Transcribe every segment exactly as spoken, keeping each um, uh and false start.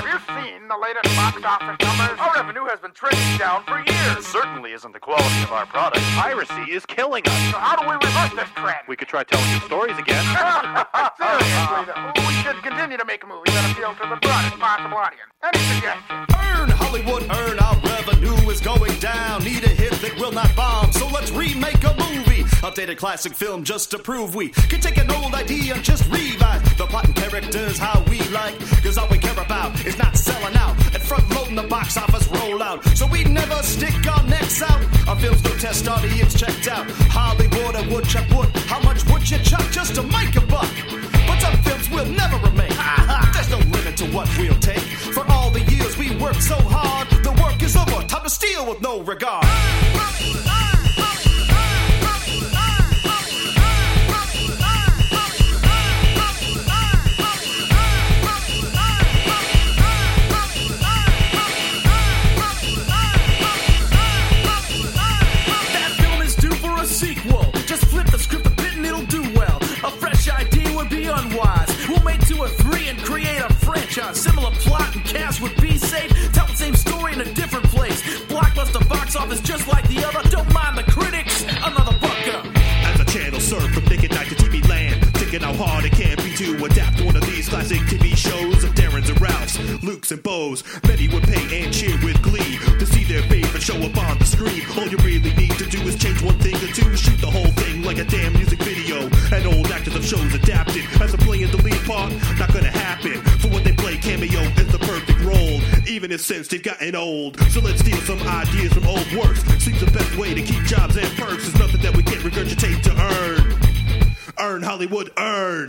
you seen the latest box office numbers? Our revenue has been trending down for years. It certainly isn't the quality of our product. Piracy is killing us. So how do we reverse this trend? We could try telling you stories again. Seriously, though, we should continue to make movies that appeal to the broadest possible audience. Any suggestions? Earn, Hollywood, earn. Our revenue is going down. Need a hit that will not bomb, so let's remake a movie. Updated classic film just to prove we can take an old idea and just revise the plot and characters how we like. Cause all we care about is not selling out and front loading the box office rollout. So we never stick our necks out. Our films no test audience checked out. Hollywood and woodchuck wood. How much would you chuck just to make a buck? But some films will never remain. There's no limit to what we'll take. For all the years we worked so hard, the work is over. Time to steal with no regard. That film is due for a sequel. Just flip the script a bit and it'll do well. A fresh idea would be unwise. We'll make two or three and create a franchise. Similar plot and cast would be safe. Tell the same story in a different place. Blockbuster box office just like the other. Don't mind the critics. Another buck up. As a channel served from Nick at Night to T V Land, thinking how hard it can be to adapt one of these classic T V shows of Darren's and Ralph's, Luke's and Bo's. Many would pay and cheer with glee to see their favorite show up on the screen. All you really need to do is change one thing or two, shoot the whole thing like a damn music video. And old actors of shows adapted as a playing the lead part. Not gonna happen. For when they play, cameo is the perfect role, even if since they've gotten old. So let's steal some ideas from old works. Seems the best way to keep jobs and perks. There's nothing that we can't regurgitate to earn. Earn, Hollywood, earn.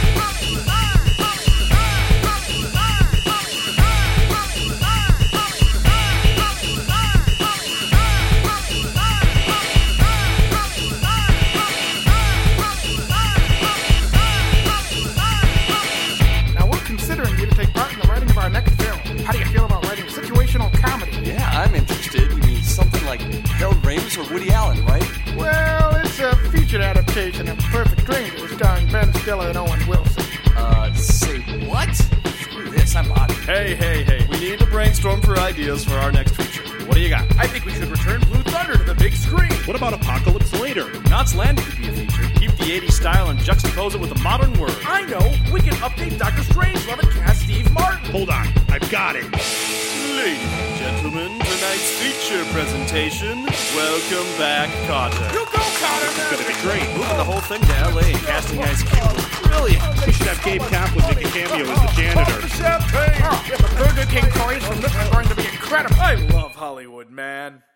Now, we're considering you to take part in the writing of our next film. How do you feel about writing situational comedy? Yeah, I'm interested. You mean something like Harold Ramis or Woody Allen, right? Well, it's a featured adaptation of Perfect Strangers starring Ben Stiller and Owen Wilson. Uh, say what? Screw this, I'm out. Hey, hey, hey. We need to brainstorm for ideas for our next feature. What do you got? I think we should return Blue Thunder to the big screen. What about Apocalypse Later? Knots Landing could be a feature. Keep the eighties style and juxtapose it with a modern word. I know. We can update Doctor Strangelove and cast Steve Martin. Hold on, I've got it. Ladies and gentlemen, tonight's feature presentation. Welcome back, Carter. You go, Carter! It's gonna be great. Moving the whole thing to L A and casting Ice Cube. Brilliant. We should have Gabe Kaplan make a cameo as the janitor. Champagne. Oh, if the Burger King toys from this are going to be incredible. I love Hollywood, man.